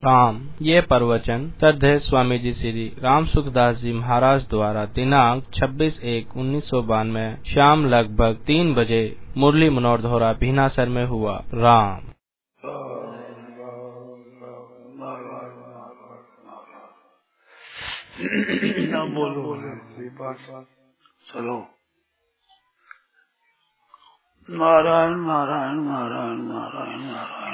राम। ये प्रवचन श्रद्धेय स्वामी जी श्री राम सुखदास जी महाराज द्वारा दिनांक 26/1/1992 शाम लगभग 3 बजे मुरली मनोहर धोरा भीनासर में हुआ। राम। बोलो चलो। नारायण नारायण नारायण नारायण नारायण।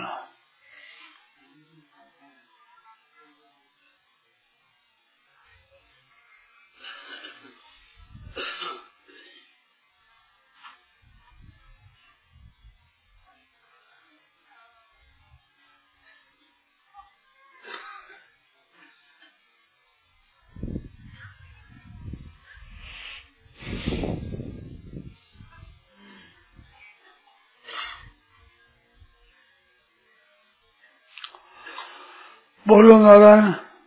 बोलो नारायण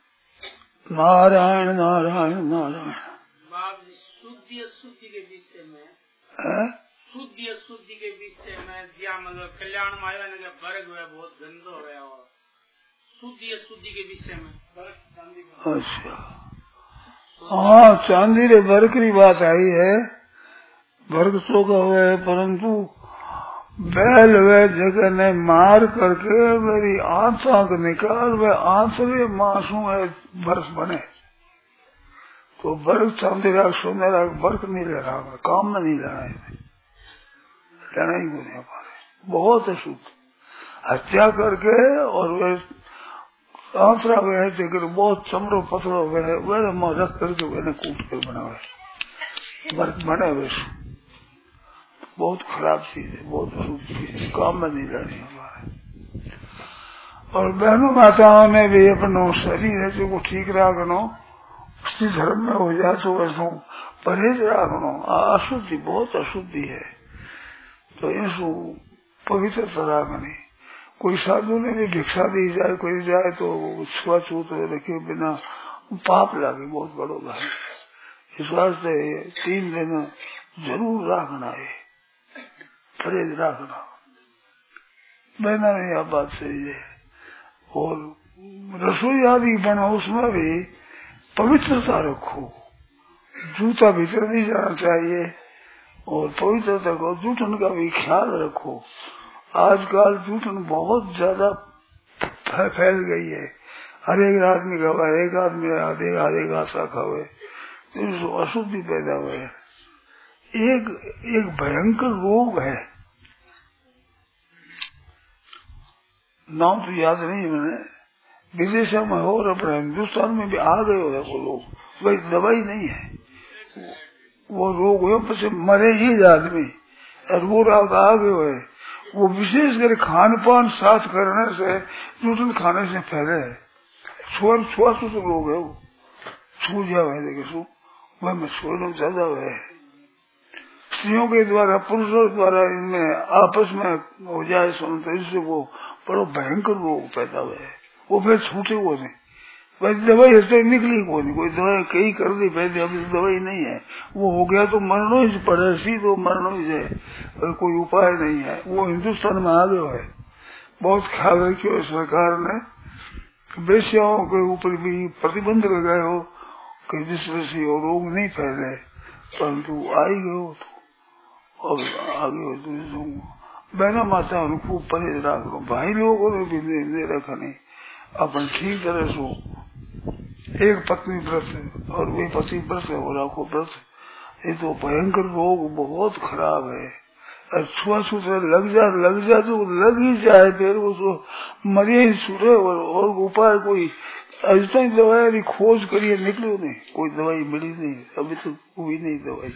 नारायण नारायण नारायण। शुद्धि अशुद्धि के विषय में शुद्धि अशुद्धि के विषय में दिया मतलब कल्याण में आया ना वर्ग हुआ बहुत गंदो हो गया और शुद्धि अशुद्धि के विषय में अच्छा हाँ चांदी रे वर्ग की बात आई है। वर्ग तो का हुआ है परंतु बैल वे जगह ने मार करके मेरी आंखों को निकाल वे आंसरे मासूम है वर्ष बने तो वर्ग चांदी राग सोने राग वर्ग नहीं ले रहा काम में नहीं लेना है लेना ही नहीं पाए बहुत अशुद्ध हत्या करके और वे आंसरा वे जगह बहुत चमड़ो पथरो वे रख करके वे कूट कर बना हुए वर्ग बने वे बहुत खराब चीज है बहुत अशुद्ध चीज है काम में नहीं लेनी हमारे। और बहनों माताओं ने भी अपनो शरीर है जो ठीक रखनो उसी धर्म में हो जाए तो वैसो परहेज रखनो। अशुद्धि बहुत अशुद्धि है तो इसको पवित्र रखनी। कोई साधु ने भी भिक्षा दी जाए कोई जाए तो छुआछूत रखे बिना पाप लागे बहुत बड़ो भाई। इस वास्ते 3 दिन जरूर रखना है परहेज रखना। मैंने यह बात सही है। और रसोई आदि बना उसमें भी पवित्रता रखो जूता भीतर नहीं जाना चाहिए और पवित्रता को जूठन का भी ख्याल रखो। आजकल जूठन बहुत ज्यादा फैल गई है। हर एक आदमी खावा एक आदमी आधे घासा खावे तो अशुद्धि पैदा हुए। एक भयंकर रोग है नाम तो याद नहीं मैंने विदेशों में हो और अपने हिंदुस्तान में भी आ गए हो वो लोग वही दवाई नहीं है वो रोग हुए पीछे मरे ही आदमी और वो राग आ गए हुए वो विशेष कर खान पान साथ करने से जूठन खाने से फैले है। छुआछूत रोग है वो छू जाए देखे वह में छुआ ज्यादा हुए स्त्रियों के द्वारा पुरुषों द्वारा इनमें आपस में हो जाए तो इससे वो बड़ो भयंकर रोग पैदा हुआ है। वो फिर छूटे वो नहीं वैसे दवाई ऐसे निकली को नहीं कोई दवाई कई कर दी पहले अभी दवाई नहीं है वो हो गया तो मरनो ही पड़े तो मरनो ही है कोई उपाय नहीं है। वो हिंदुस्तान में आ गया है। बहुत ख्याल रखियो सरकार ने वेश्याओं के ऊपर भी प्रतिबंध लगाए हो कि जिस वजह से वो रोग नहीं फैले परंतु आई गए तो और आगे तो बहना माता खूब परहेज रख लो। भाई लोगों ने भी नहीं रखा नहीं अपन ठीक तरह से एक पत्नी व्रत और वे पति व्रत हो रखो व्रत। ये तो भयंकर रोग बहुत खराब है। छुआछूत लग जा तो लग ही जाए फिर वो मरे ही छूटे और उपाय कोई अभी तक दवाई खोज करिए निकलो नहीं कोई दवाई मिली नहीं अभी तो हुई नहीं दवाई।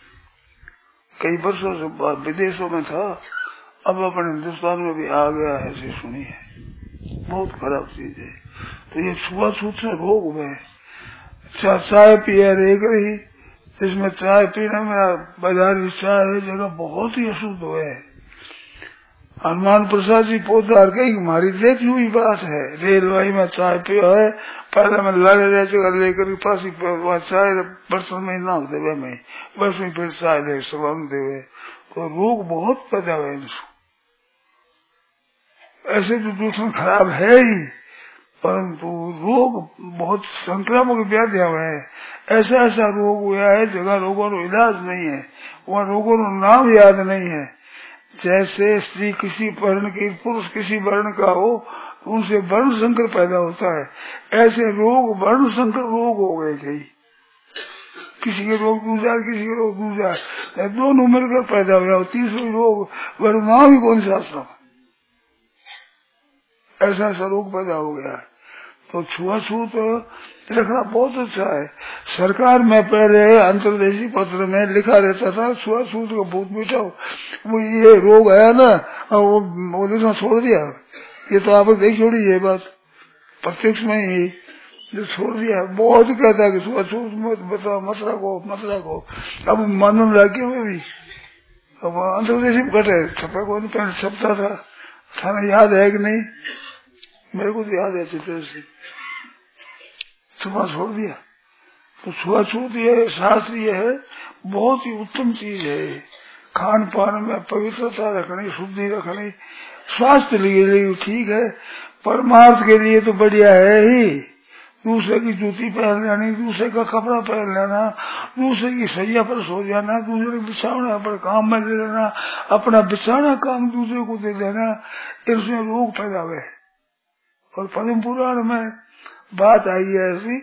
कई वर्षों से विदेशों में था अब अपने हिंदुस्तान में भी आ गया है ऐसे सुनी है बहुत खराब चीज है। तो ये छुआछूत से रोग हुए चाय पिया रेग रही इसमें चाय पीने में बाजारी चाय है जगह बहुत ही अशुद्ध हुए। हनुमान प्रसाद जी पोदार कही हमारी देखी हुई बात है रेलवाई में चाय पिया है पहले में लाले रह जगह लेकर पास चाय बर्तन में नाक देवे में बस में फिर चाय दे सवांग देवे तो रोग बहुत पैदा हुए। ऐसे तो दूषण खराब है ही परंतु रोग बहुत संक्रामक व्याधियां है, ऐसा ऐसा रोग हुआ है जगह रोगों का इलाज नहीं है, वहाँ रोगों का नाम याद नहीं है। जैसे स्त्री किसी वर्ण की, पुरुष किसी वर्ण का हो, उनसे वर्ण संकर पैदा होता है, ऐसे रोग वर्ण संकर रोग हो गए कई, किसी के रोग दूसरा, किसी के रोग दूसरा, दोनों मिलकर पैदा हो गया, तीसरे रोग वर्ण नाम ही कौन सा सब, ऐसा ऐसा रोग पैदा हो गया। तो छुआछूत रखना बहुत अच्छा है। सरकार में पहले अंतर्देशीय पत्र में लिखा रहता था छुआछूत का भूत मिटाओ, वो ये रोग आया ना, वो देखना छोड़ दिया। ये तो आप देख छोड़ी ये बात प्रत्यक्ष में ही जो छोड़ दिया। बहुत कहता है कि छुआछूत मत बताओ, मत रखो। अब मानव लाके में भी अब अंतर्देशीय घटे छपा को पहले छपता था, थाना याद है कि नहीं, मेरे को तो याद है अच्छी तरह से, छुपा छोड़ दिया। तो छुआछूत ये शास्त्रीय है, बहुत ही उत्तम चीज है। खान पान में पवित्रता रखनी, शुद्धि रखनी, स्वास्थ्य के लिए ठीक है, परमार्थ के लिए तो बढ़िया है ही। दूसरे की जूती पहन लेनी, दूसरे का कपड़ा पहन लेना, दूसरे की सैया पर सो जाना, दूसरे के बिछावना पर काम में ले लेना, अपना बिछाना काम दूसरे को दे देना, इसमें रोग पैदा हुए। और पद्म पुराण में बात आई है ऐसी,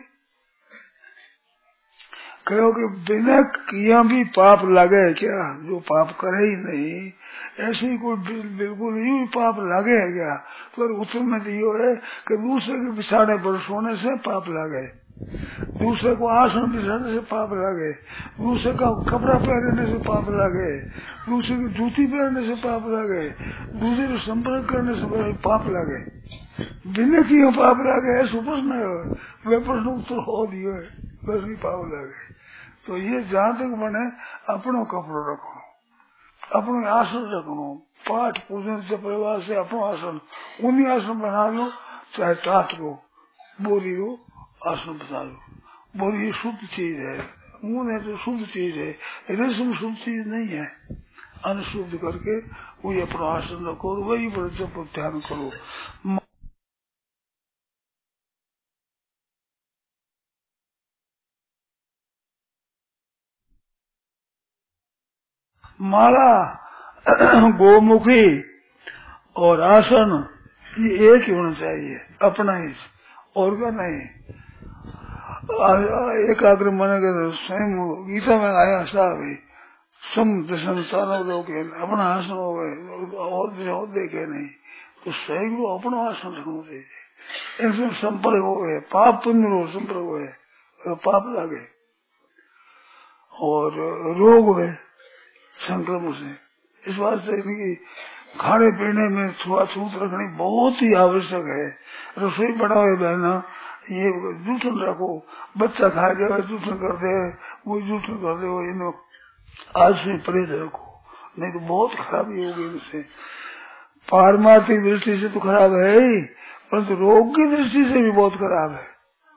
कहो कि बिना किया भी पाप लगे क्या, जो पाप करे ही नहीं, ऐसे कोई बिल्कुल ही पाप लगे क्या। पर उत्तर में दियो है कि दूसरे के बिछाने पर सोने से पाप लगे, दूसरे को आसन बिछाने से पाप लगे, दूसरे का कपड़ा पहनने से पाप लगे, दूसरे की जूती पहनने से पाप लगे, दूसरे को संपर्क करने से पाप लगे, बिना किए पाप लगे। ऐसा प्रश्न है, वे प्रश्न उत्तर हो दियो है, बस भी पाप लगे। तो ये जहाँ तक बने अपनो कपड़ो रखो, अपनो आसन रखनो, पाठ पूजन से परिवार से अपनो आसन, उन्हीं आसन बना लो, चाहे टाट लो, बोरी हो, आसन बना लो। बोरी शुद्ध चीज है, ऊन है तो शुद्ध चीज है, रेशम शुद्ध चीज नहीं है। अनशुद्ध करके वही अपना आसन रखो, वही पर जब ध्यान करो। माला, गोमुखी और आसन ये एक ही होना चाहिए, अपना ही, और का नहीं। एकाग्र मन के स्वयं गीता में आया साहब सम दर्शन अपना आसन हो गए, और देखे नहीं, तो स्वयं को अपना आसन रखना चाहिए। इसमें संपर्क हो गए, पाप पुण्य हो, संपर्क हो गए, पाप लगे और रोग हुए संक्रमण से। इस बात से इनकी खाने पीने में छुआछूत रखनी बहुत ही आवश्यक है। रसोई बनाओ बहना, ये जूठन रखो, बच्चा खा गया जूठन कर दे, वो जूठन कर दे, वो इन आज से परहेज रखो, नहीं तो बहुत खराबी होगी इनसे। पारमार्थिक दृष्टि से तो खराब है ही, परंतु रोग की दृष्टि से भी बहुत खराब है।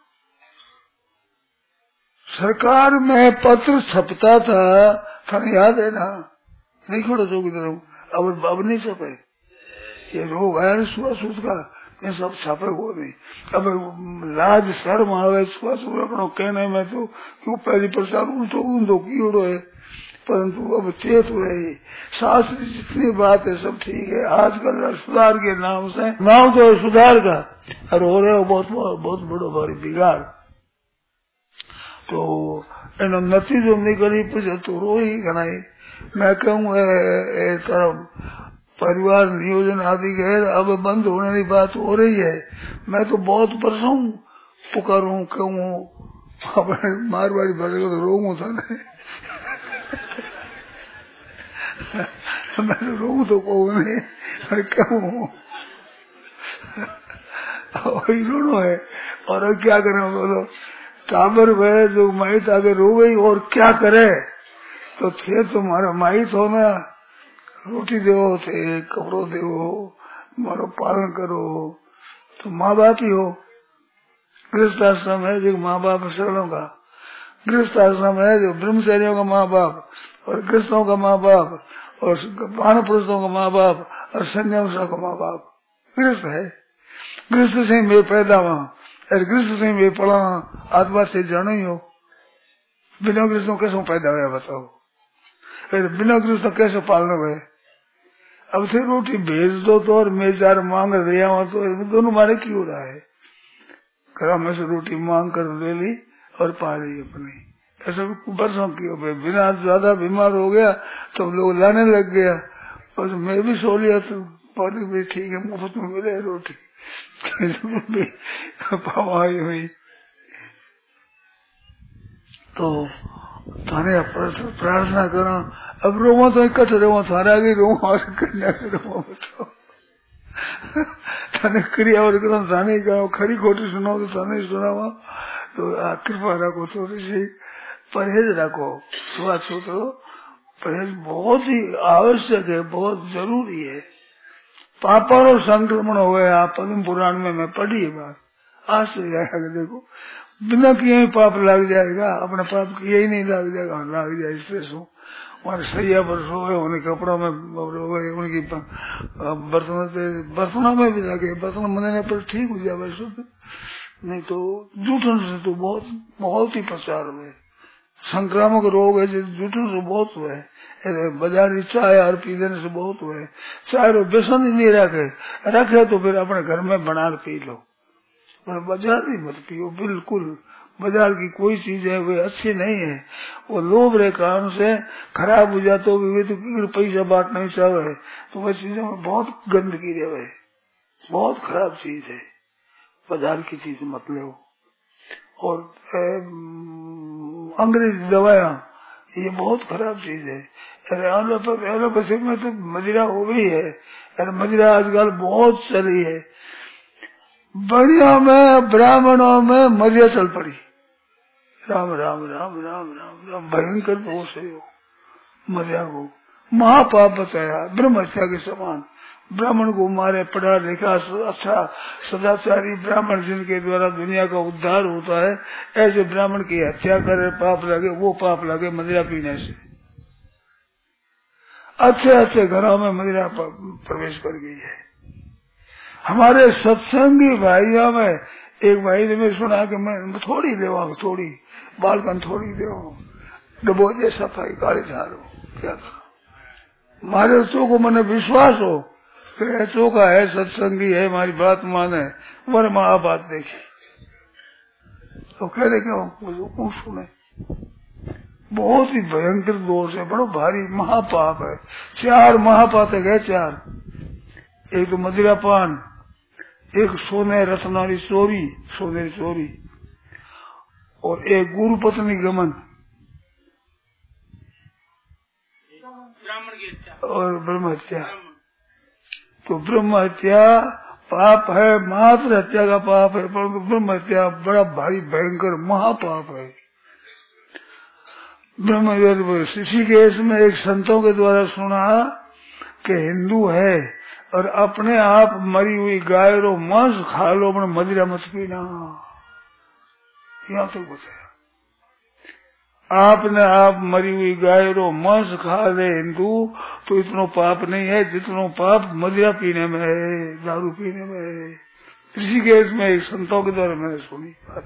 सरकार में पत्र छपता था, थाने याद है ना, नहीं छोड़ा जो किधर, अब नहीं छपे। ये रोग आया छुआछूत का, ये सब छापे हो नहीं। अब लाज शर्म आवे छुआछूत रखना कहने में, तो क्यों पहली प्रचार ऊंधो कीड़ो है, परंतु अब चेत हुए ही। शास्त्र जितनी बात है सब ठीक है, आजकल सुधार के नाम से, नाम तो है सुधार का, और हो रहे हो बहुत बड़ो भारी बिगाड़। तो एनो नतीजो निकली पूछे तो रो ही गनाई। मैं कहूँ परिवार नियोजन आदि के अब बंद होने की बात हो रही है। मैं तो बहुत बरसों पुकारूं, कहूँ अपने मारवाड़ी भाषा को रोऊं था नहीं। मैं तो रोऊं तो कहूँ नहीं, मैं कहूँ रोनो है। और क्या करें बोलो, टाबर वह जो माइट आगे रो गई और क्या करे, तो थे तुम्हारा माइट हो ना, रोटी दो थे, कपड़ो दो, मारो पालन करो, तो माँ बाप ही हो। गृहस्थ आश्रम है जो माँ बाप शरणों का, गृहस्थ आश्रम है जो ब्रह्मचारियों का माँ बाप और गृहस्थों का माँ बाप और वानप्रस्थों का माँ बाप और सन्यासियों का माँ बाप। गृहस्थ है गृहस्थ से मैं पैदा हुआ और गृहस्थ से मैं पड़ा आत्मा से जानो ही हो। बिना गृहस्थों कैसे पैदा हुआ बताओ, फिर बिना गृहस्थों कैसे पालना हुआ। अब से रोटी भेज दो तो और मैं 4 मांग दिया हुआ तो दोनों मारे क्यों हो रहा है। घर में से रोटी मांग कर ले ली और पा ली अपनी। ऐसा बरसों की हो गए, बिना ज्यादा बीमार हो गया तो लोग लाने लग गया और मैं भी सो लिया तो पानी भी ठीक है, मुफ्त में मिले रोटी पावाई हुई। तो थाने प्रार्थना करो। अब रोवा तो इकट्ठे रोवा सारा आगे रोवा और कन्या के रोवा बताओ थाने क्रिया और करो थाने करो, खरी खोटी सुनाओ तो थाने सुनावा। तो कृपा रखो, थोड़ी सी परहेज रखो, छुआछूत परहेज बहुत ही आवश्यक है, बहुत जरूरी है। पापारो संक्रमण हुए आप पद्म पुराण में मैं पढ़ी है बात, आज से जाएगा देखो बिना किए ही पाप लग जाएगा, अपना पाप किए ही नहीं लग जाएगा, लग जाए इससे सो हमारे सैया पर सोए, उन्हें कपड़ों में रोए, उनकी बर्तनों में भी लगे, बर्तन बनने पर ठीक हो जाए शुद्ध, नहीं तो जूठन से तो बहुत ही प्रचार हुए। संक्रामक रोग है जूठन से बहुत हुए, बाजारी चाय और पी लेने से बहुत हुए। चाय रो बेसन ही नहीं रखे तो फिर अपने घर में बना पी लो, पर बाजार ही मत पियो बिल्कुल। बाजार की कोई चीज है वो अच्छी नहीं है, वो लोभ रे कारण से खराब हो जाते हो तो पैसा बांट नहीं चाहे तो वह चीजों में बहुत गंदगी रहे, बहुत खराब चीज है बाजार की चीज मत लो। और अंग्रेजी दवाया ये बहुत खराब चीज है। एलोपैथी में तो मदिरा हो गई है, मदिरा आजकल बहुत चली है। बढ़िया में ब्राह्मणों में मदिरा चल पड़ी, राम राम राम राम राम राम भयंकर दोष है मदिरा को, महापाप बताया, ब्रह्म हत्या के समान। ब्राह्मण को मारे, पढ़ा लिखा अच्छा सदाचारी ब्राह्मण जिनके द्वारा दुनिया का उद्धार होता है, ऐसे ब्राह्मण की हत्या करे पाप लगे, वो पाप लगे मदिरा पीने से। अच्छे अच्छे घरों में मदिरा प्रवेश कर गई है। हमारे सत्संगी भाइयों में एक भाई ने मैं सुना कि मैं थोड़ी देवा, थोड़ी बालकन थोड़ी देवा डबो दे सफाई काली झाड़ो, क्या करो हमारे बच्चों को मैंने विश्वास हो कि चौका है, सत्संगी है, हमारी बात माने, वर माँ बात देखी तो कह रहे क्यों सुने। बहुत ही भयंकर दोष है, बड़ा भारी महापाप है। 4 महापाप है, 4। एक तो मदिरा पान, एक सोने रत्नारी चोरी, सोने चोरी, और एक गुरु पत्नी गमन और ब्रह्म हत्या। तो ब्रह्म हत्या पाप है, मात्र हत्या का पाप है, परंतु ब्रह्म हत्या बड़ा भारी भयंकर महापाप है। ब्रह्म ऋषिकेश में एक संतों के द्वारा सुना कि हिंदू है और अपने आप मरी हुई गाय रो मांस खा लो, अपने मदिरा मत पीना, यहाँ तक बताया। आपने आप मरी हुई गाय रो मांस खा ले हिंदू तो इतना पाप नहीं है जितना पाप मदिरा पीने में है, दारू पीने में है। ऋषिकेश में एक संतों के द्वारा मैंने सुनी बात,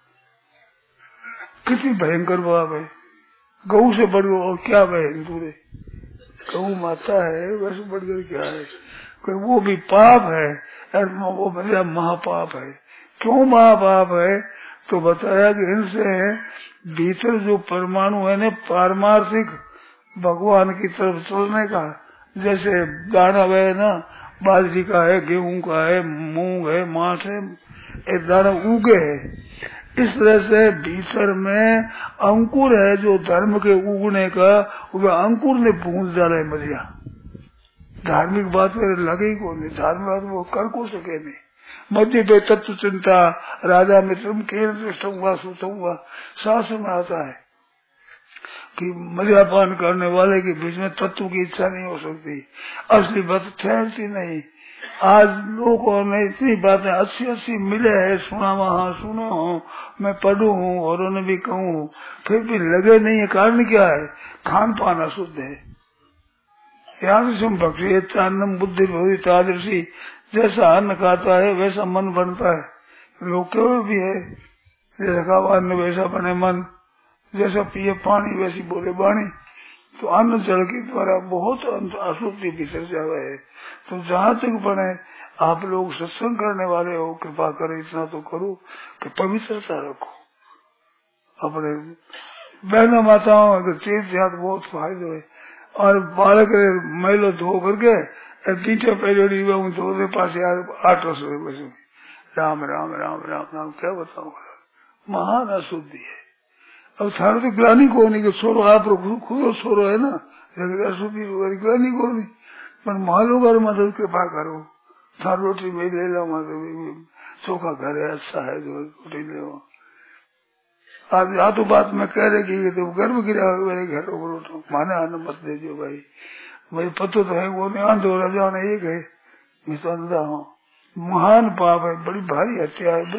कितनी भयंकर पाप है। गऊ से बढ़ और क्या है हिंदू रे, गऊ माता है, वैसे बढ़कर क्या है, वो भी पाप है और वो मेरा महापाप है। क्यों महापाप है तो बताया कि इनसे भीतर जो परमाणु है न पारमार्थिक भगवान की तरफ चलने का, जैसे दाना है ना, बाजरी का है, गेहूं का है, मूंग है, मांस है, एक दाना उगे है, इस तरह से भीतर में अंकुर है जो धर्म के उगने का, वह अंकुर ने पूंछ डाला है मदिरा। धार्मिक बात में लगे को नहीं, धार्मिक बात वो कर को सके नहीं। मध्य पे तत्व चिंता राजा मित्र हुआ, शास्त्र में आता है कि मदिरापान करने वाले के बीच में तत्व की इच्छा नहीं हो सकती, असली बात ठहरती नहीं। आज लोगों ने इतनी बातें अच्छी अच्छी मिले है, सुना वहाँ सुनो हूँ, मैं पढ़ू हूँ और उन्हें भी कहूँ, फिर भी लगे नहीं है। कारण क्या है, खान पान अशुद्ध है। यादृशम भक्ति अन्नम बुद्धि भवति तादृशी जैसा अन्न खाता है वैसा मन बनता है। लोग क्यों भी है, जैसा खावा अन्न वैसा बने मन, जैसा पिए पानी वैसी बोले वाणी। तो अन्न जल के द्वारा बहुत अशुद्धि भीतर जावा है। तो जहाँ तक बने आप लोग सत्संग करने वाले हो, कृपा करें इतना तो करो कि पवित्रता रखो अपने बहनों माताओं। अगर तीर्थ याद बहुत फायदे है। और बालक मैलो धो करके तीठे पहले धोते पास यार 8 वर्ष राम राम राम राम राम क्या बताऊंगा, महान अशुद्धि है। अब थारे तो ग्लानी को नहीं कि छोड़ो, आप खुद छोड़ो है ना, अशुद्धि ग्लानी को नहीं, पर मालो घर मदद कृपा करो। थार रोटी में ले लो, चोखा घर है अच्छा है जो रोटी ले लो। आज या तो बात मैं कह रही कि तो गर्भ गिरा मेरे घर रोटो माने आने मत दे जो भाई, भाई पतो तो है वो नहीं आंधो रजा ने एक है, मैं तो अंधा हूँ। महान पाप है, बड़ी भारी हत्या है,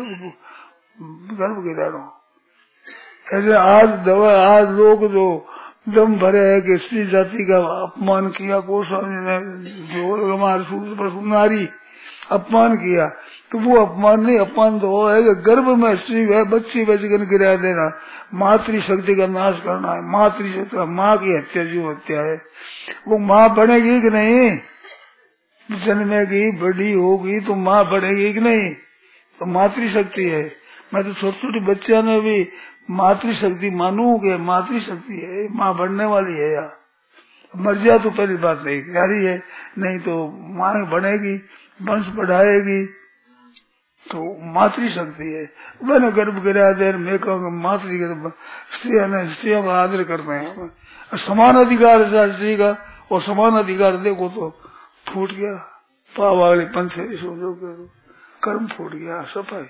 गर्भ गिरा लो। ऐसे आज लोग जो दम भरे है कि स्त्री जाति का अपमान किया, गोस्वामी ने जो हमारे नारी अपमान किया, तो वो अपमान नहीं, अपमान तो वो है कि गर्भ में स्त्री है बच्ची बचकर गिरा देना, मातृशक्ति का नाश करना है। मातृशक्ति माँ की हत्या जो हत्या है, वो माँ बनेगी कि नहीं, जन्मेगी बड़ी होगी तो माँ बनेगी कि नहीं, तो मातृशक्ति है। मैं तो छोटे छोटे बच्चों ने भी मातृशक्ति मानू के मातृशक्ति है, माँ बनने वाली है। यार मर जाए तो पहली बात नहीं यारी है, नहीं तो माँ बनेगी, वंश बढ़ाएगी, तो मातृशक्ति है। मैंने गर्भ गिरा देर मैं कहूँगा मातृ स्त्रियों का आदर करते हैं, समान अधिकार है स्त्री का, और समान अधिकार देखो तो फूट गया पाव वाले पंचे कर्म फूट गया सफाई।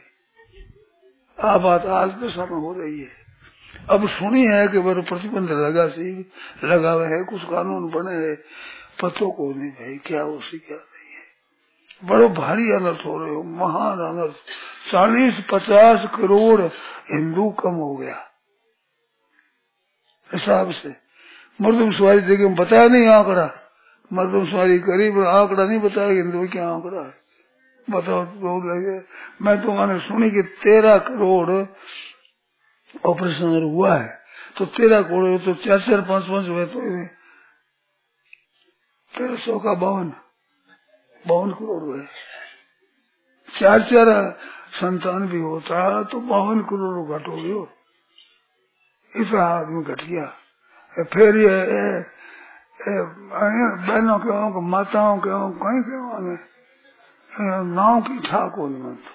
आप बात आज दशा में हो रही है। अब सुनी है कि वो प्रतिबंध लगा हुआ है, कुछ कानून बने है, पतों को नहीं भाई क्या उसी क्या नहीं है। बड़ो भारी अनर्थ हो रहे हो, महान अनर्थ। 40-50 करोड़ हिंदू कम हो गया हिसाब से। मर्दमशुमारी देखिए बताया नहीं आंकड़ा, मर्दमशुमारी करीब आंकड़ा नहीं बताया हिंदू क्या आंकड़ा है, बताओ बहुत लगे। मैं तो मैंने सुनी कि 13 करोड़ ऑपरेशन हुआ है, तो 13 करोड़ तो 4-5 हुए तो 1300 का 52 करोड़ हुए। 4 संतान भी होता तो 52 करोड़ घट हो गयो, इतना आदमी घट गया। फिर ये बहनों के माताओं के कहीं के नाव की ठाक हो मत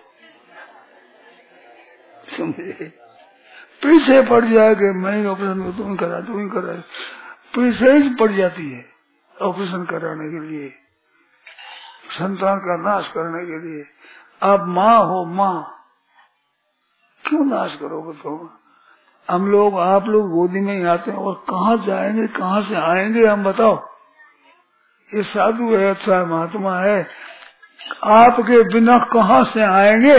समझे, पीछे पड़ जाएगा। मैं ऑपरेशन तुम करा पीछे ही पड़ जाती है ऑपरेशन कराने के लिए, संतान का नाश करने के लिए। आप माँ हो, माँ क्यों नाश करोगे तुम? हम लोग आप लोग गोदी में ही आते हैं और कहाँ जाएंगे कहाँ से आएंगे हम बताओ। ये साधु है, अच्छा महात्मा है, आपके बिना कहाँ से आएंगे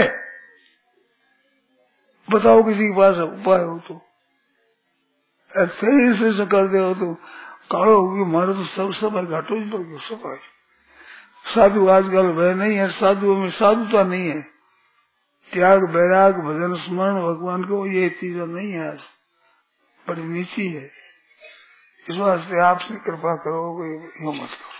बताओ। किसी के पास उपाय हो तो ऐसे ही से कर दे हो तो काड़ो होगी। हमारे तो सब समय घाटो पर सफाई। साधु आजकल वह नहीं है, साधुओं में साधुता नहीं है, त्याग बैराग भजन स्मरण भगवान को ये चीजें नहीं है, आज बड़ी नीची है। इस वास्ते आपसे कृपा करोगे यो मत करो।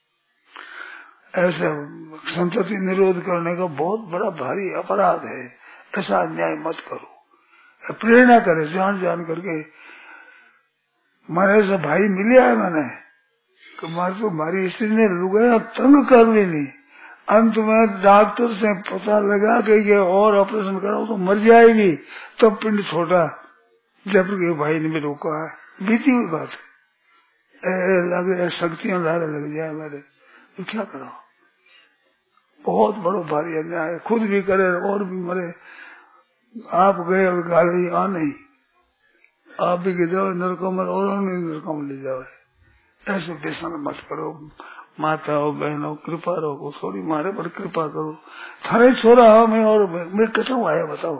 ऐसे संतति निरोध करने का बहुत बड़ा भारी अपराध है, ऐसा अन्याय मत करो। प्रेरणा करे जान करके। मारे से भाई मिले है मैंने तो हमारी स्त्री ने लुगाया तंग कर लेनी, अंत में डॉक्टर से पता लगा कि ये और ऑपरेशन कराओ तो मर जाएगी, तब पिंड छोटा जबकि भाई ने भी रोका है। बीती हुई बात है, लगे शक्तियां धारे लग जाए मेरे तो क्या करो। बहुत बड़ो भारी अन्याय, खुद भी करे और भी मरे। आप गए और गाली आ नहीं, आप भी गिर जाओ नरकों में और नरकों में ले जाओ। ऐसे व्यसन मत करो। माताओं बहनों कृपा रखो, थोड़ी मारे पर कृपा करो। थारे छोरा मैं और मैं कठू आया बताओ,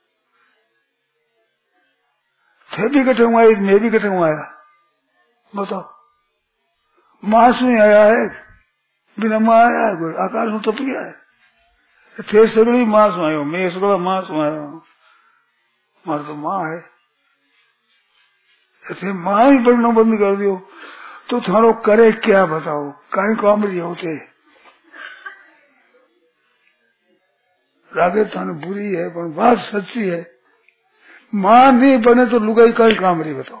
थे भी कठू आई मैं भी कठू आया बताओ। मास में आया है बिना माँ आया है, कोई आकाश में टप गया है। थे सगड़ी मां सुनायो, मैं सगड़ा मां सुनायो, मार तो मां है। ऐसे मां ही पढ़ना बंद कर दियो तो थारो करे क्या बताओ, कहीं कामरी होते रागे थाने बुरी है पर बात सच्ची है। मां नहीं बने तो लुगाई कहीं कामरी बताओ।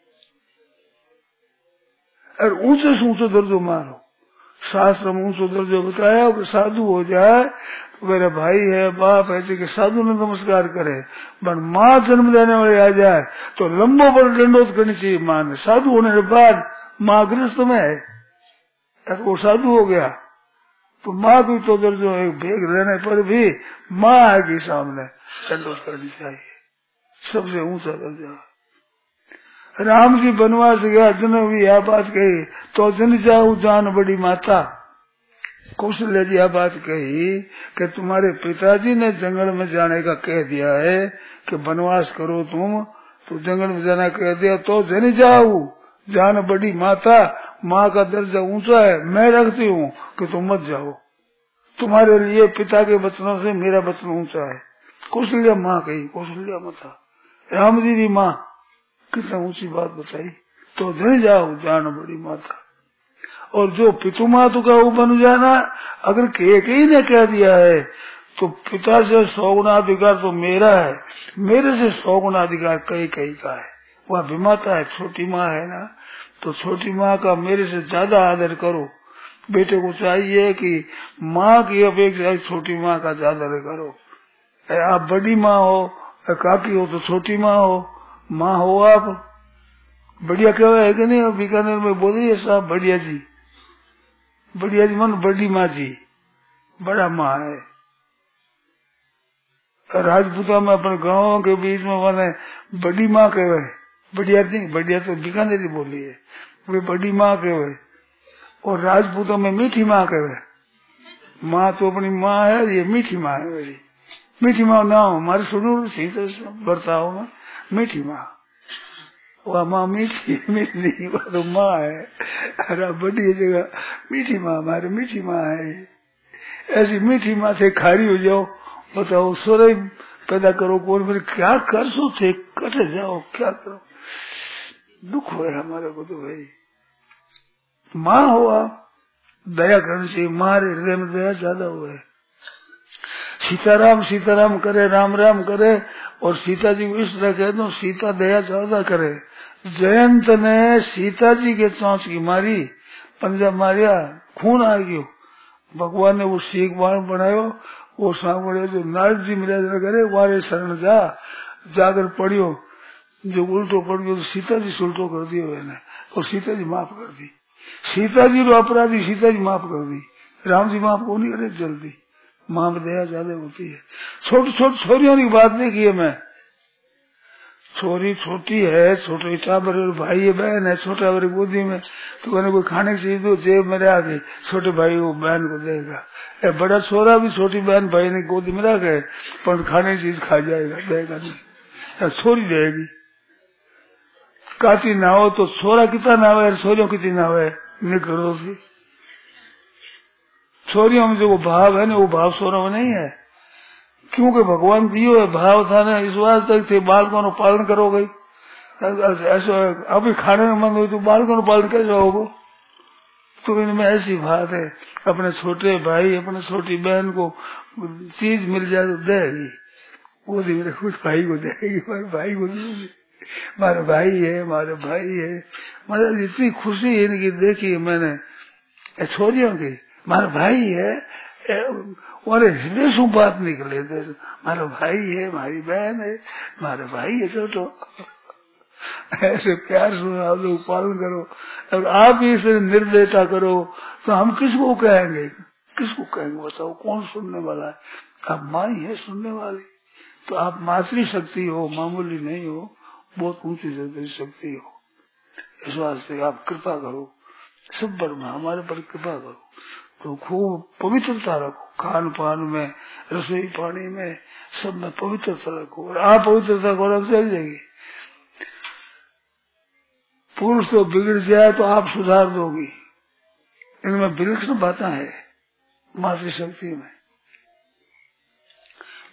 और ऊंचे से ऊंचो दर्जो मारो, शास्त्र में ऊंचो दर्जो बताया, साधु हो जाए तो मेरा भाई है बाप ऐसे कि साधु ने नमस्कार करे, पर माँ जन्म देने वाले आ जाए तो लंबो पर दंडोत करनी चाहिए माँ ने। साधु होने के बाद माँ गृहस्थ में है और वो साधु हो गया तो माँ की तो दर्जो एक भेग रहने पर भी माँ आएगी सामने, दंडोत करनी चाहिए, सबसे ऊंचा दर्जा। राम जी बनवास गया, जन भी यह बात कही तो जन जाऊ जान बड़ी माता। कौशल्या जी यह बात कही कि तुम्हारे पिताजी ने जंगल में जाने का कह दिया है कि वनवास करो तुम, तो जंगल में जाना कह दिया तो जन जाऊ जान बड़ी माता। माँ का दर्जा ऊंचा है, मैं रखती हूँ कि तुम मत जाओ, तुम्हारे लिए पिता के वचनों से मेरा वचन ऊंचा है। कौशल्या माँ कही, कौशल्या माता, राम जी की माँ कितना ऊंची बात बताई, तो जन जाओ जान बड़ी माता। और जो पितु मातु का वो बन जाना, अगर कई ने कह दिया है तो पिता से 100 गुना अधिकार तो मेरा है, मेरे से 100 गुना अधिकार कई का है। वह विमाता है, छोटी माँ है ना, तो छोटी माँ का मेरे से ज्यादा आदर करो। बेटे को चाहिए कि माँ की अपेक्षा छोटी माँ का ज्यादा आदर करो। आप बड़ी माँ हो, काकी हो तो छोटी माँ हो, माँ हो आप, बढ़िया कहवा है कि नहीं। बीकानेर में बोलिए साहब बढ़िया जी, बढ़िया जी मन बड़ी माँ जी, बड़ा माँ है। राजपूता में अपने गांवों के बीच में मैंने बड़ी माँ कहवे, बढ़िया नहीं, बढ़िया तो बीकानेरी बोली है, वे बड़ी माँ कहवे। और राजपूतों में मीठी माँ कहवे। माँ तो अपनी माँ है, ये मीठी माँ है मेरी, मीठी माँ ना हो हमारे सुनो बर्ताव में, मीठी माँ। वह माँ मीठी मीठी नहीं, वह तो माँ है। अरे बड़ी जगह मीठी माँ, हमारी मीठी माँ है। ऐसी मीठी माँ से खारी हो जाओ, बताओ सोरे पैदा करो, कौन मेरे क्या कर सो थे, कटे जाओ क्या करो, दुख हो हमारे को। तो भाई माँ हो आप, दया करनी चाहिए, मारे हृदय में दया ज्यादा हुआ है। सीताराम सीताराम करे, राम राम करे, और सीता जी को इस तरह कह दो सीता दया ज्यादा करे। जयंत ने सीता जी के चौंच की मारी, पंजा मारिया, खून आ गयो। भगवान ने वो सीख बाण बनायो, वो सामने जो नारद जी मिले करे वारे शरण जा, जाकर पढ़ियो, जो उल्टो पड़ गयो तो सीता जी उल्टो कर दियो मैंने, और सीता जी माफ कर दी। सीता जी रो अपराधी सीता जी माफ कर दी, राम जी माफ को नहीं करे जल्दी। माँ में दया ज्यादा होती है। छोटी छोटी छोरियों की बात नहीं की है मैं, छोरी छोटी है, छोटे टाबर भाई है, बहन है, छोटा मेरी गोदी में, तो कहने कोई खाने की चीज दो, जेब में आ गई, छोटे भाई वो बहन को देगा। बड़ा छोरा भी छोटी बहन भाई ने गोदी में रख है, पर खाने की चीज खा जाएगा, देगा नहीं, छोरी देगी। काटी ना हो तो छोरा कितना नाव है, छोरियों कितनी नाव है, निकलो सी। छोरियों में जो वो भाव है ना, वो भाव छोरों में नहीं है, क्योंकि भगवान दियो है भाव था ना, इस वास्ते थे बालकों को पालन करोगे। ऐसा अभी खाने में मन हो तो बालकों को पालन कैसे होगा। तो इनमें ऐसी बात है, अपने छोटे भाई अपने छोटी बहन को चीज मिल जाए तो देगी, वो मेरे खुद भाई को देगी, मेरे भाई को देगी, हमारे भाई है, हमारे भाई है। मतलब इतनी खुशी इनकी देखी मैंने छोरियों की, हमारा भाई है, और हृदय से बात निकले, हमारा भाई है, हमारी बहन है, हमारे भाई है छोटो। ऐसे प्यार से आप लोग पालन करो, और आप ही इसे निर्दयता करो तो हम किसको कहेंगे, किसको कहेंगे बताओ, कौन सुनने वाला है। आप माँ ही है सुनने वाली, तो आप मातृ शक्ति हो, मामूली नहीं हो, बहुत ऊंची शक्ति हो। इस वास्ते आप कृपा करो, सब पर हमारे पर कृपा करो, तो खूब पवित्रता रखो, खान पान में, रसोई पानी में, सब में पवित्रता रखो, और आप पवित्रता को रख चल जाएगी। पुरुष तो बिगड़ जाए तो आप सुधार दोगी, इनमें विलक्षण बातें हैं मातृ शक्ति में।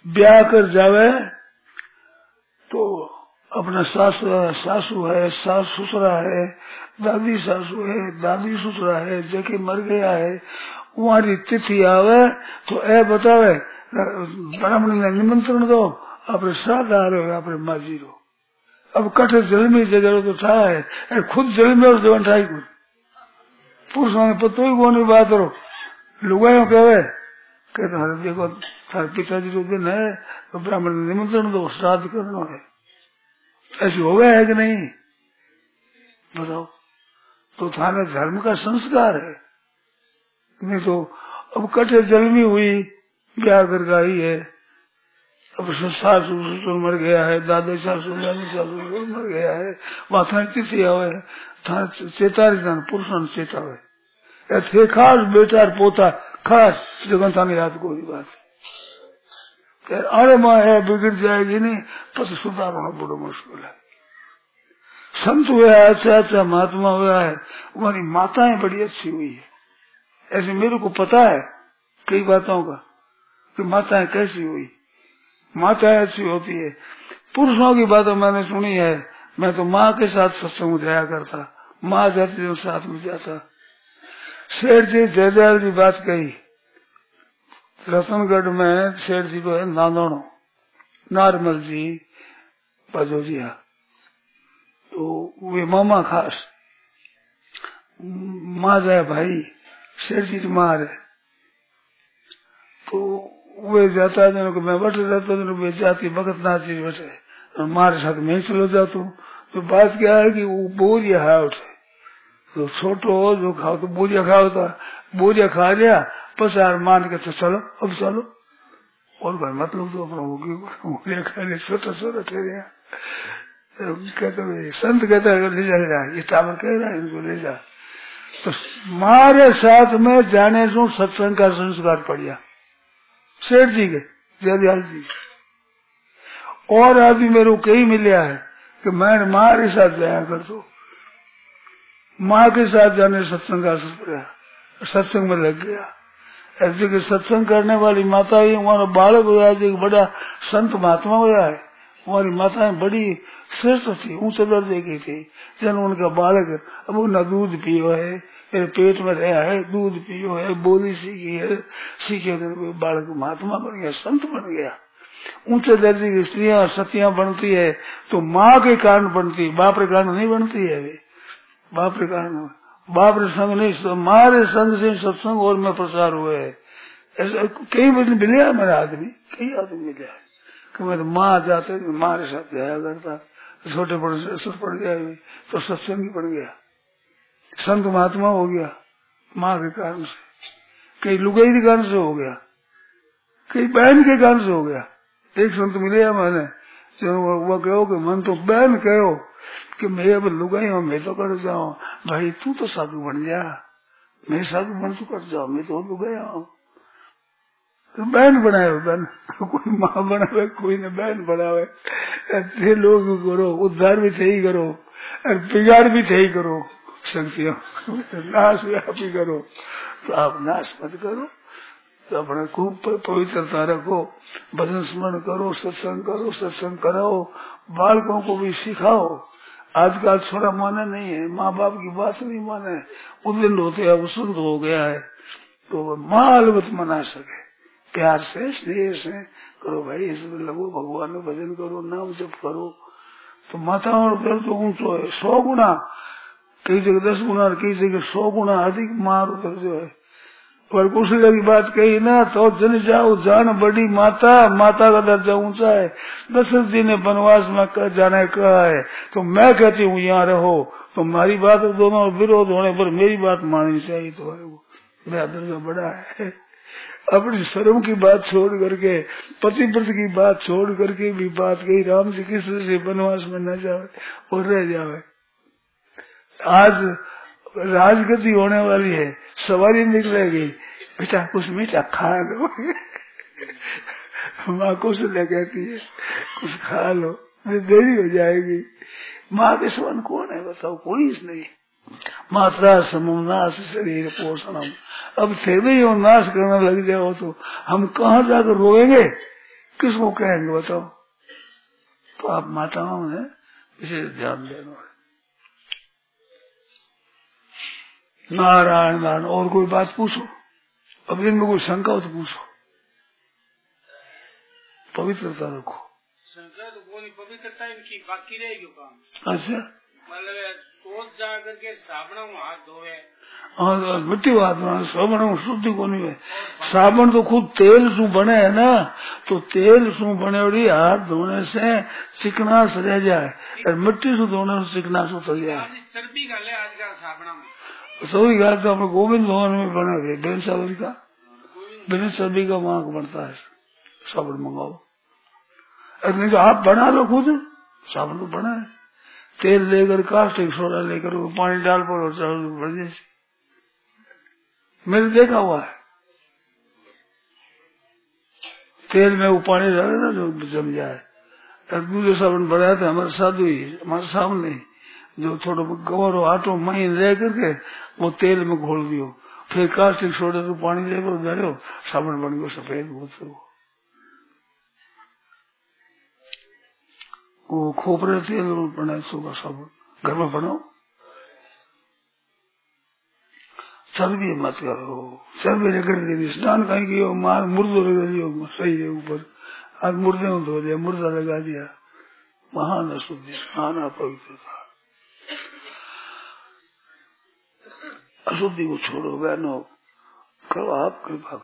ब्याह कर जावे तो अपना सासू है, सास ससुरा है, दादी सासू है, दादी ससुरा है, जेके मर गया है, वहां तिथि आवे तो ए बतावे ब्राह्मण ने निमंत्रण दो, अपने श्राद्ध आ रहे हो, अपने माजी रो। अब कठे जलमी जगह तो था है, खुद जलमे और जवन ठाई कुछ पुरुषों ने पतो ही को नहीं बात रो लुगायो कहे कहते हरे देखो थारे पिताजी रो दिन है तो ब्राह्मण ने निमंत्रण दो, श्राद्ध करना है। ऐसी हो गया है कि नहीं बताओ? तो थाने धर्म का संस्कार है, नहीं तो अब कठे जलमी हुई ब्याह कर आई है, अब सासू ससुर मर गया है, दादा सासू दादी सासू मर गया है, वहां थाने तिथि आवे थाने चेतारी थाने पुरुषों ने चेतावे ऐसे खास बेटा पोता खास जगह थाने याद कोई बात अरे माँ है बिगड़ जाएगी नहीं पति सुधारना बड़ा मुश्किल है। संत हुआ है, अच्छा महात्मा हुआ है, हमारी माताएं बड़ी अच्छी हुई है, ऐसे मेरे को पता है कई बातों का कि माताएं कैसी हुई। माताएं अच्छी होती है। पुरुषों की बातें मैंने सुनी है, मैं तो माँ के साथ सत्संग में जाया करता, माँ जाती तो साथ में जाता। शेर जी जयदयाल जी बात कही, रतनगढ़ में शेर जी को है नानोनो नारमल जी बजोजिया, तो वे मामा खास माँ जाए भाई शेर जी की माँ है, तो वे जाता है को मैं बैठे रहता हूँ, वे जाती भगत नाची बैठे और मारे साथ मैं चलो जाता हूँ। तो बात क्या है कि वो बोरिया है उठे तो छोटो जो खाओ तो बोरिया खाओ था, बोरिया खा लिया बस यार मान के तो चलो अब चलो और भाई मतलब तो अपना बोरिया खा लिया छोटा छोटा ठहरे कहते संत कहता है ले जा, ये टावर कह रहा है इनको ले जा। तो मारे साथ में जाने से सत्संग का संस्कार पड़िया शेठ जी के जयदयाल जी और आदमी मेरे को कई मिलिया है कि मैं माँ के साथ जाया कर दो, माँ के साथ जाने सत्संग का असर पड़ा, सत्संग में लग गया। ऐसे कि सत्संग करने वाली माता ही हमारा बालक हुआ है, बड़ा संत महात्मा हुआ है, हमारी माताएं बड़ी श्रेष्ठ थी, ऊंचे दर्जे की थी। जब उनका बालक अब वो न दूध पियो है, मेरे पेट में रहा है, दूध पियो है, बोली सीखी है, सीखे तो बालक महात्मा बन गया, संत बन गया। ऊंचे दर्जे की स्त्रियां सतियां बनती है तो माँ के कारण बनती है, बाप के कारण नहीं बनती है। वे बाप के कारण, बाप रे संग नहीं, मारे संग से सत्संग और में प्रसार हुए है। ऐसा कई मिले है मेरा आदमी, कई आदमी मिले है कि मैं तो माँ जाते माँ के साथ जाया करता, छोटे बड़े से असर पड़ गया तो सत्संग ही पड़ गया, संत महात्मा हो गया माँ के कारण से, कई लुगाई के कारण से हो गया, कई बहन के कारण से हो गया। एक संत मिले है मैंने जो वो कहो कि मन तो बहन कहो कि मैं अब लुगाई हूँ, मैं तो कर जाऊँ, भाई तू तो साधु बन जा, मैं साधु बन तो कर जाऊँ, मैं तो लुगाई हूँ। तो बहन बनाए बहन, कोई माँ बनावे कोई ने बहन बनावे, ऐसे लोग करो, उद्धार भी थे ही करो और बिगाड़ भी थे ही करो, शक्तियों नाश भी आप ही करो, तो आप नाश मत करो, तो अपने खूब पवित्रता रखो, भजन स्मरण करो, सत्संग कराओ, बालकों को भी सिखाओ। आजकल छोड़ा माने नहीं है, माँ बाप की बात नहीं माने, उद्दंड होते हैं, उसुंद हो गया है, तो माँ अलबत मना सके, प्यार से स्नेह से करो भाई, इसमें लगो, भगवान में भजन करो, नाम जप करो, तो माताओं का तो ऊंचो है 100 गुना, कई जगह 10 गुना, कई जगह 100 गुना अधिक मार उतर जो है। पर कुछ लगी बात कही ना तो जन जाओ जान बड़ी माता, माता का दर्जा ऊंचा है। दशरथ जी ने वनवास में जाने कहा है, तो मैं कहती हूँ यहाँ रहो, तो हमारी बात दोनों विरोध होने पर मेरी बात माननी चाहिए, तो है वो मेरा दर्जा बड़ा है। अपनी शर्म की बात छोड़ करके, पतिव्रत की बात छोड़ करके भी बात कही, राम जी कृष्ण से वनवास में न जावे और रह जावे। आज राजगति होने वाली है, सवारी निकलेगी, बेटा कुछ मीठा खा लो माँ कुछ ले कहती है कुछ खा लो, देरी हो जाएगी। माँ के समान कौन है बताओ, कोई नहीं। मात्रा समनाश शरीर पोषणम, अब थे भी नाश करने लग जाओ तो हम कहाँ जाकर रोएंगे, किसको कहेंगे बताओ? तो आप माताओं ने इसे ध्यान देना है। नारायण नारायण। और कोई बात पूछो, अब इनमें कोई शंका हो तो पूछो। पवित्रता रखो। शंका तो कोई पवित्रता इनकी बाकी रहेगी काम। अच्छा, मतलब सोच जा करके साबुन हाथ धोवे। हाँ, मिट्टी बात साबुन शुद्धि को नहीं है। साबुन तो खुद तेल शू बने है ना, तो तेल शू बने और हाथ धोने से चिकना रह जाए, और मिट्टी से धोने से चिकना उतर जाए। चर्बी का ले आज का साबुन सही बात तो अपने गोविंद भवन में बने हुए बिन साबुन का, बिन चर्बी का वहां बनता है साबुन। मंगाओ, नहीं तो आप बना लो खुद साबुन तो बना है। तेल लेकर कास्टिक सोडा लेकर वो पानी डाल पर बढ़ जैसे मैंने देखा हुआ है। तेल में वो पानी डाले ना जो जम जाए। दूसरे साबुन बनाया था हमारे साधु ही, हमारे सामने, जो थोड़ा गवर आटो महीन ले करके वो तेल में घोल दियो, फिर कास्टिक सोडा से पानी लेकर डालो, साबुन बन गया सफेद। वो खोपरे तेल बनाए सुबह साबुन घर में बनाओ। चर्बी मत करो, चर्बी रगड़ देनी, स्नान कहीं की मार मुर्दो रगड़ दियो सही है ऊपर, आज मुर्दे में धो दिया, मुर्दा लगा दिया, महान अशुद्धि, महान अपवित्रता। अशुद्धि को छोड़ो बहनों, करो आप कृपा।